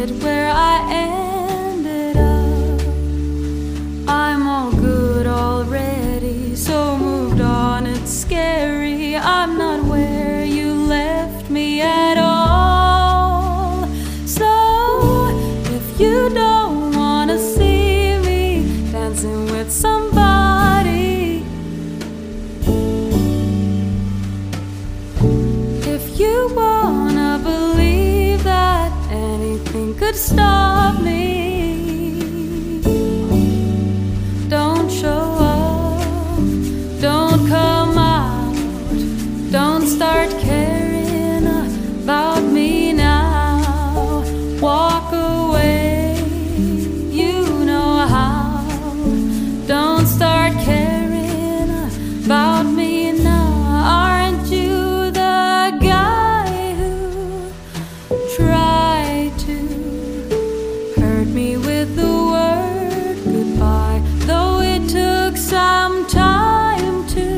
it where I ended up. I'm all good already, so moved on, it's scary. I'm not where you left me at all. So if you don't wanna see me dancing with somebody, if you wanna believe that anything could stop me, don't show up, don't come out, don't start caring about me now. Walk away, you know how. Don't start caring about me now. Aren't you the guy who tried to hurt me with the word goodbye? Though it took some time to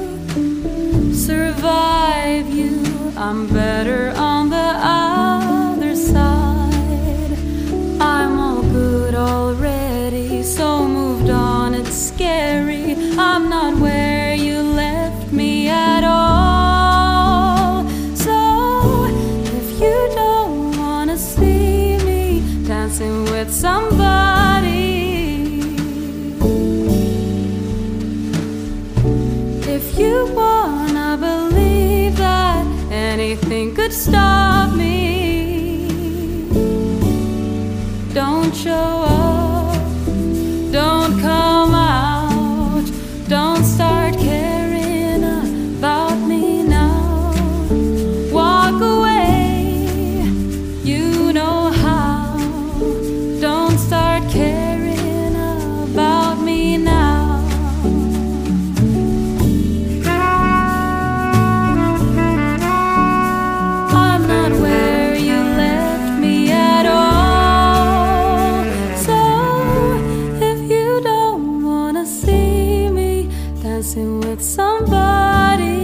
survive you, I'm better on the other side. I'm all good already, so moved on, it's scary. I'm not where you left me at all. So if you don't wanna see me dancing with somebody, if you wanna believe that anything could stop me, don't show up, don't come out, don't start caring about me now. Walk away, you know how. Don't start caring about me now. I'm not where you left me at all. So if you don't wanna see me dancing with somebody,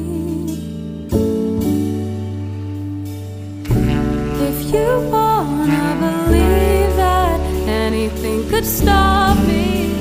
if you wanna believe that anything could stop me,